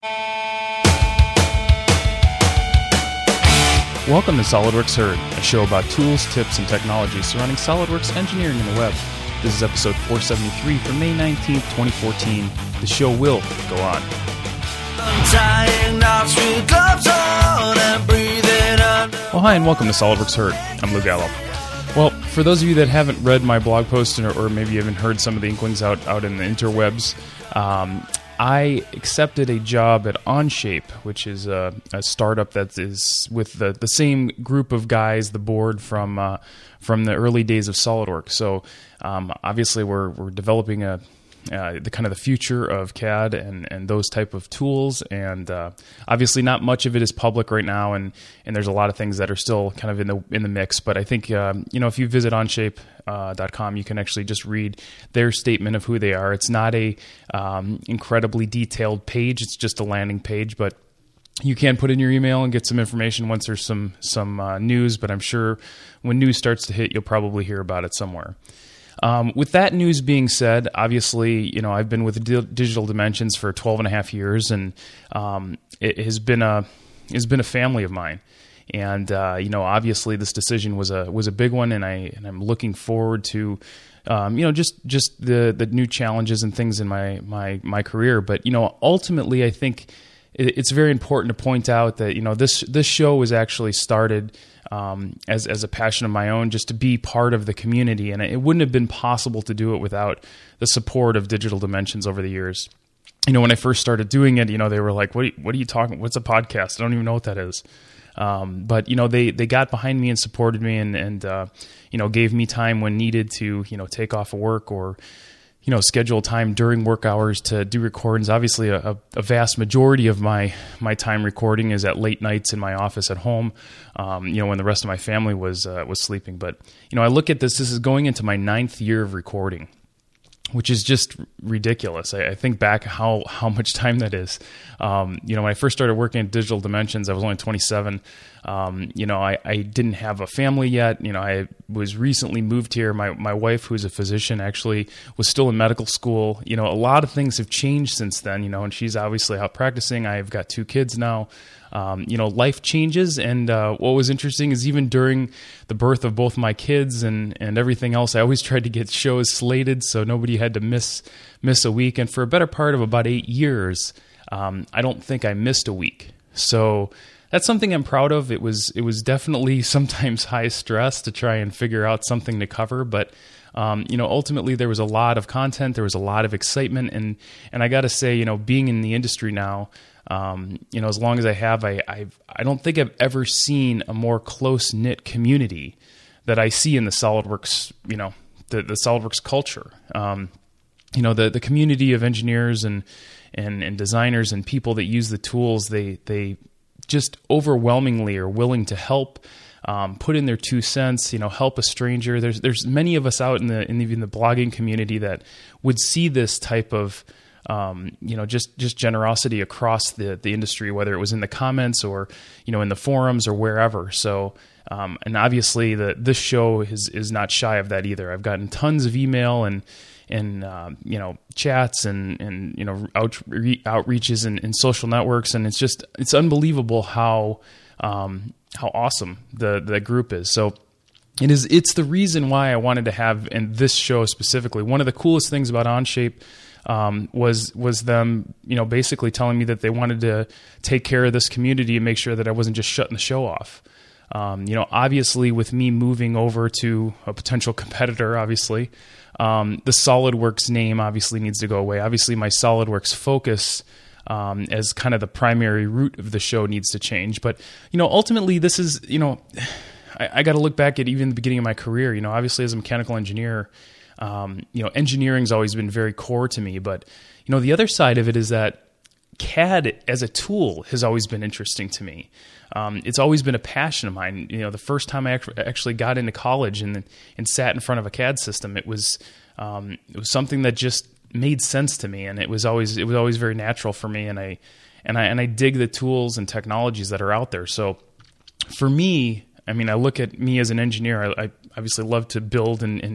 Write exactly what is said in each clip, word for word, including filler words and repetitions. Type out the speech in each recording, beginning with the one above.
Welcome to SolidWorks Heard, a show about tools, tips, and technologies surrounding SolidWorks engineering in the web. This is episode four seventy-three for May nineteenth, twenty fourteen. The show will go on. Well, hi, and welcome to SolidWorks Heard. I'm Lou Gallo. Well, for those of you that haven't read my blog post, or, or maybe you haven't heard some of the inklings out, out in the interwebs, um, I accepted a job at Onshape, which is a, a startup that is with the, the same group of guys, the board from uh, from the early days of SolidWorks. So um, obviously, we're we're developing a uh, the kind of the future of C A D and, and those type of tools. And uh, obviously, not much of it is public right now, and, and there's a lot of things that are still kind of in the in the mix. But I think um, you know if you visit Onshape dot com, you can actually just read their statement of who they are. It's not a um, incredibly detailed page. It's just a landing page, but you can put in your email and get some information once there's some some uh, news. But I'm sure when news starts to hit, you'll probably hear about it somewhere. Um, with that news being said, obviously, you know, I've been with D- Digital Dimensions for twelve and a half years, and um, it has been a it has been a family of mine. And uh, you know, obviously, this decision was a was a big one, and I and I'm looking forward to, um, you know, just just the the new challenges and things in my my my career. But you know, ultimately, I think it, it's very important to point out that you know this this show was actually started um, as as a passion of my own, just to be part of the community, and it wouldn't have been possible to do it without the support of Digital Dimensions over the years. You know, when I first started doing it, you know, they were like, "What are you, what are you talking? What's a podcast? I don't even know what that is." Um, but, you know, they, they got behind me and supported me and, and uh, you know, gave me time when needed to, you know, take off of work or, you know, schedule time during work hours to do recordings. Obviously, a, a vast majority of my, my time recording is at late nights in my office at home, um, you know, when the rest of my family was, uh, was sleeping. But, you know, I look at this, this is going into my ninth year of recording, which is just ridiculous. I, I think back how, how much time that is. Um, you know, when I first started working at Digital Dimensions, I was only twenty-seven. Um, you know, I, I didn't have a family yet. You know, I was recently moved here. My, my wife, who's a physician, actually was still in medical school. You know, a lot of things have changed since then, you know, and she's obviously out practicing. I've got two kids now. Um, you know, life changes, and uh, what was interesting is even during the birth of both my kids and, and everything else, I always tried to get shows slated so nobody had to miss miss a week. And for a better part of about eight years, um, I don't think I missed a week. So that's something I'm proud of. It was it was definitely sometimes high stress to try and figure out something to cover, but um, you know, ultimately there was a lot of content, there was a lot of excitement, and and I got to say, you know, being in the industry now. Um, you know, as long as I have, I I've, I don't think I've ever seen a more close-knit community that I see in the SolidWorks, you know, the, the SolidWorks culture. Um, you know, the, the community of engineers and, and, and designers and people that use the tools, they, they just overwhelmingly are willing to help, um, put in their two cents, you know, help a stranger. There's, there's many of us out in the, in even the blogging community that would see this type of, Um, you know, just, just generosity across the, the industry, whether it was in the comments or, you know, in the forums or wherever. So, um, and obviously the, this show is, is not shy of that either. I've gotten tons of email and, and, um, you know, chats and, and, you know, out, re, outreaches and, and social networks. And it's just, it's unbelievable how, um, how awesome the, the group is. So, it is, it's the reason why I wanted to have, in this show specifically, one of the coolest things about Onshape Um, was was them, you know, basically telling me that they wanted to take care of this community and make sure that I wasn't just shutting the show off. Um, you know, obviously, with me moving over to a potential competitor, obviously, um, the SolidWorks name obviously needs to go away. Obviously, my SolidWorks focus um, as kind of the primary root of the show needs to change. But, you know, ultimately, this is, you know, I, I got to look back at even the beginning of my career. You know, obviously, as a mechanical engineer, Um, you know, engineering's always been very core to me, but, you know, the other side of it is that C A D as a tool has always been interesting to me. Um, it's always been a passion of mine. You know, the first time I actually got into college and and sat in front of a C A D system, it was um, it was something that just made sense to me, and it was always it was always very natural for me. And I and I and I dig the tools and technologies that are out there. So for me, I mean, I look at me as an engineer. I, I obviously love to build and, and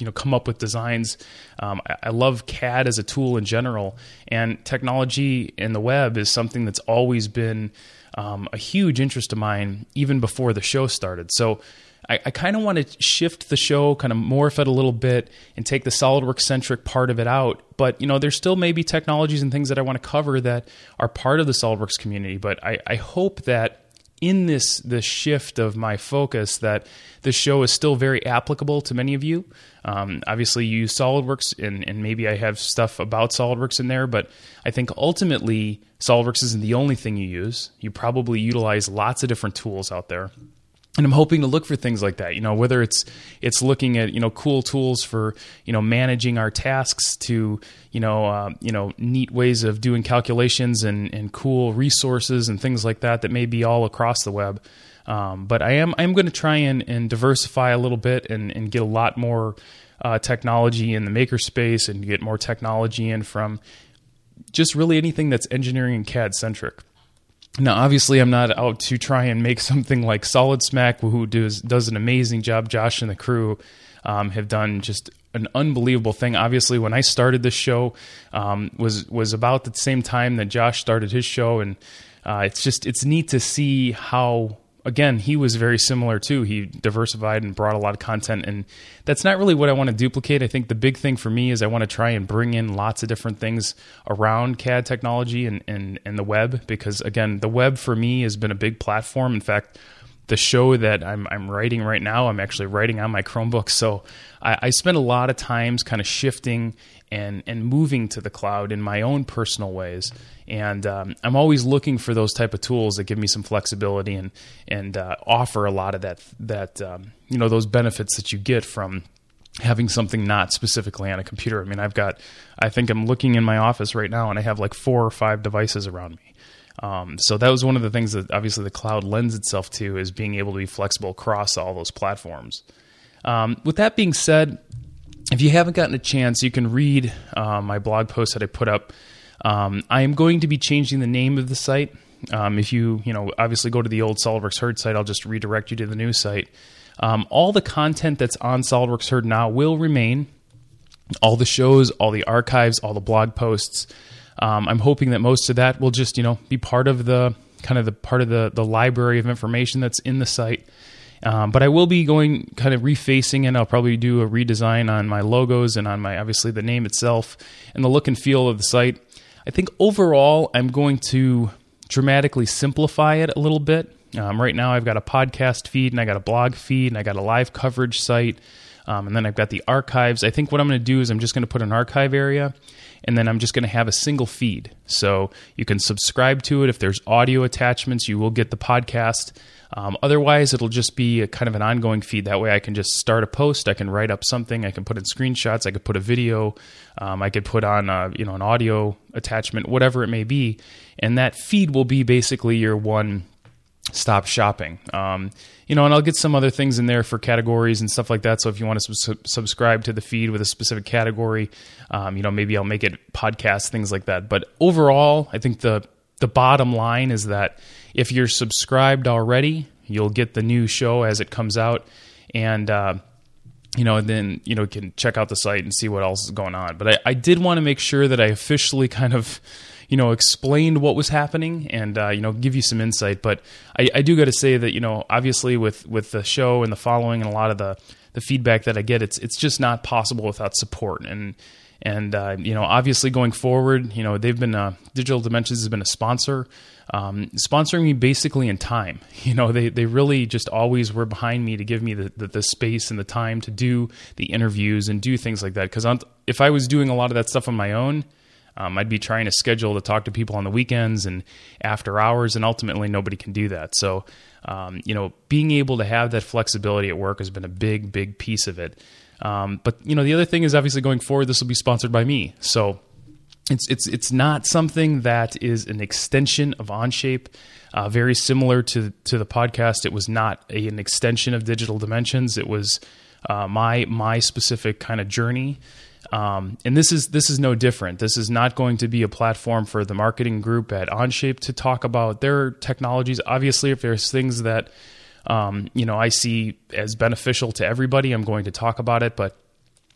you know, come up with designs. Um, I, I love C A D as a tool in general, and technology in the web is something that's always been um, a huge interest of mine, even before the show started. So I, I kind of want to shift the show, kind of morph it a little bit, and take the SolidWorks centric part of it out. But you know, there's still maybe technologies and things that I want to cover that are part of the SolidWorks community. But I, I hope that in this this shift of my focus, that this show is still very applicable to many of you. Um, obviously, you use SolidWorks, and, and maybe I have stuff about SolidWorks in there, but I think ultimately SolidWorks isn't the only thing you use. You probably utilize lots of different tools out there. And I'm hoping to look for things like that, you know, whether it's it's looking at, you know, cool tools for, you know, managing our tasks, to, you know, uh, you know, neat ways of doing calculations, and, and cool resources and things like that that may be all across the web. Um, but I am I'm going to try and, and diversify a little bit, and, and get a lot more uh, technology in the makerspace, and get more technology in from just really anything that's engineering and C A D centric. Now, obviously, I'm not out to try and make something like SolidSmack, who does does an amazing job. Josh and the crew um, have done just an unbelievable thing. Obviously, when I started this show, um, was was about the same time that Josh started his show, and uh, it's just it's neat to see how, again, he was very similar too. He diversified and brought a lot of content, and that's not really what I want to duplicate. I think the big thing for me is I want to try and bring in lots of different things around C A D technology and, and, and the web, because again, the web for me has been a big platform. In fact, the show that I'm, I'm writing right now, I'm actually writing on my Chromebook. So I, I spend a lot of times kind of shifting and, and moving to the cloud in my own personal ways. And um, I'm always looking for those type of tools that give me some flexibility, and and uh, offer a lot of that that um, you know, those benefits that you get from having something not specifically on a computer. I mean, I've got, I think I'm looking in my office right now, and I have like four or five devices around me. Um, so that was one of the things that obviously the cloud lends itself to, is being able to be flexible across all those platforms. Um, with that being said, if you haven't gotten a chance, you can read uh, my blog post that I put up. Um, I am going to be changing the name of the site. Um, if you, you know, obviously go to the old SolidWorks Herd site, I'll just redirect you to the new site. Um, all the content that's on SolidWorks Herd now will remain. All the shows, all the archives, all the blog posts. Um, I'm hoping that most of that will just, you know, be part of the kind of the part of the the library of information that's in the site. Um, but I will be going kind of refacing it. I'll probably do a redesign on my logos and on my, obviously, the name itself and the look and feel of the site. I think overall, I'm going to dramatically simplify it a little bit. Um, right now, I've got a podcast feed, and I got a blog feed, and I got a live coverage site, um, and then I've got the archives. I think what I'm going to do is I'm just going to put an archive area, and then I'm just going to have a single feed. So you can subscribe to it. If there's audio attachments, you will get the podcast. Um, otherwise, it'll just be a kind of an ongoing feed. That way I can just start a post. I can write up something. I can put in screenshots. I could put a video. Um, I could put on a, you know, an audio attachment, whatever it may be. And that feed will be basically your one-stop shopping. Um, you know, and I'll get some other things in there for categories and stuff like that. So if you want to sub- subscribe to the feed with a specific category, um, you know, maybe I'll make it podcasts, things like that. But overall, I think the the bottom line is that if you're subscribed already, you'll get the new show as it comes out, and uh, you know, and then you know, can check out the site and see what else is going on. But I, I did want to make sure that I officially kind of, you know, explained what was happening, and uh, you know, give you some insight. But I, I do got to say that, you know, obviously with with the show and the following and a lot of the the feedback that I get, it's it's just not possible without support. And And, uh, you know, obviously going forward, you know, they've been, uh, Digital Dimensions has been a sponsor, um, sponsoring me basically in time. You know, they, they really just always were behind me to give me the, the, the space and the time to do the interviews and do things like that. Because if I was doing a lot of that stuff on my own, um, I'd be trying to schedule to talk to people on the weekends and after hours, and ultimately nobody can do that. So, um, you know, being able to have that flexibility at work has been a big, big piece of it. Um, but you know, the other thing is obviously going forward, this will be sponsored by me. So it's it's it's not something that is an extension of Onshape. Uh, very similar to to the podcast, it was not a, an extension of Digital Dimensions. It was uh, my my specific kind of journey. Um, and this is this is no different. This is not going to be a platform for the marketing group at Onshape to talk about their technologies. Obviously, if there's things that Um, you know, I see as beneficial to everybody, I'm going to talk about it, but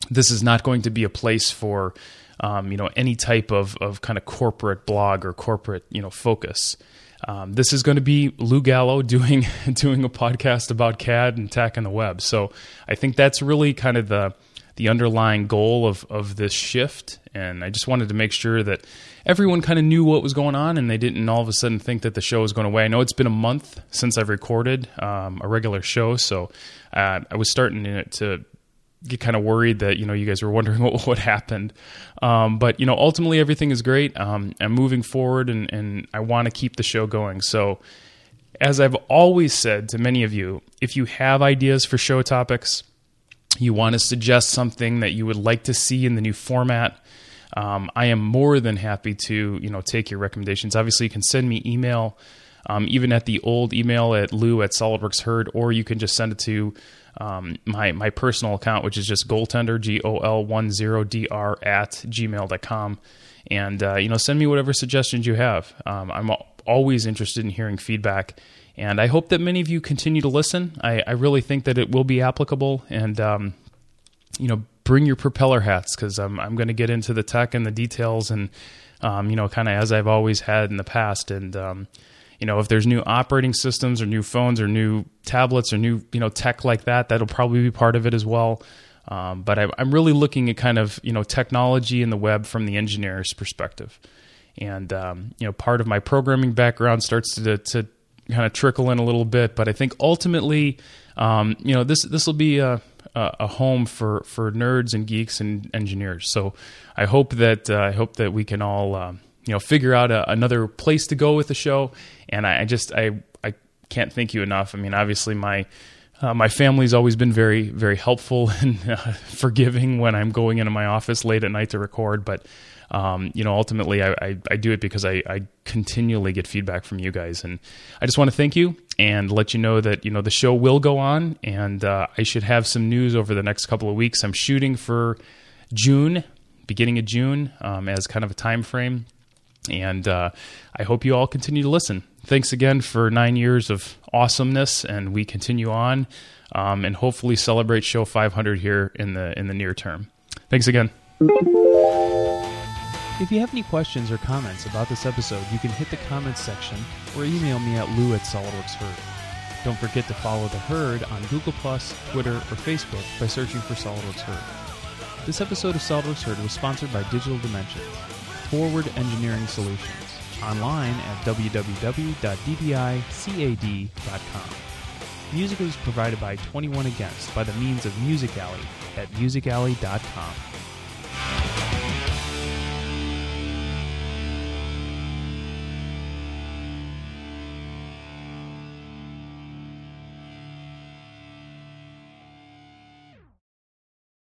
this is not going to be a place for, um, you know, any type of, of kind of corporate blog or corporate, you know, focus. Um, this is going to be Lou Gallo doing doing a podcast about C A D and tech and the web. So I think that's really kind of the the underlying goal of, of this shift. And I just wanted to make sure that everyone kind of knew what was going on and they didn't all of a sudden think that the show was going away. I know it's been a month since I've recorded um, a regular show, so uh, I was starting to, to get kind of worried that, you know, you guys were wondering what, what happened. Um, but, you know, ultimately everything is great. Um, I'm moving forward and, and I want to keep the show going. So as I've always said to many of you, if you have ideas for show topics, you want to suggest something that you would like to see in the new format, um, I am more than happy to, you know, take your recommendations. Obviously, you can send me email, um, even at the old email at lou at SolidWorks Herd, or you can just send it to um, my my personal account, which is just Goaltender, G O L one zero D R at gmail dot com. And, uh, you know, send me whatever suggestions you have. Um, I'm always interested in hearing feedback. And I hope that many of you continue to listen. I, I really think that it will be applicable. And, um, you know, bring your propeller hats, because I'm, I'm going to get into the tech and the details and, um, you know, kind of as I've always had in the past. And, um, you know, if there's new operating systems or new phones or new tablets or new, you know, tech like that, that'll probably be part of it as well. Um, but I, I'm really looking at kind of, you know, technology and the web from the engineer's perspective. And, um, you know, part of my programming background starts to, to kind of trickle in a little bit, but I think ultimately, um, you know, this this will be a, a home for, for nerds and geeks and engineers. So I hope that uh, I hope that we can all um, you know figure out a, another place to go with the show. And I, I just I I can't thank you enough. I mean, obviously my uh, my family's always been very very helpful and uh, forgiving when I'm going into my office late at night to record, but. Um, you know, ultimately, I, I, I do it because I, I continually get feedback from you guys, and I just want to thank you and let you know that, you know, the show will go on, and uh, I should have some news over the next couple of weeks. I'm shooting for June, beginning of June, um, as kind of a time frame, and uh, I hope you all continue to listen. Thanks again for nine years of awesomeness, and we continue on, um, and hopefully celebrate show five hundred here in the in the near term. Thanks again. If you have any questions or comments about this episode, you can hit the comments section or email me at lou at SolidWorks Herd. Don't forget to follow the Herd on Google plus, Twitter, or Facebook by searching for SolidWorks Herd. This episode of SolidWorks Herd was sponsored by Digital Dimensions, Forward Engineering Solutions, online at w w w dot d b i cad dot com. Music is provided by twenty-one Against by the means of Music Alley at music alley dot com.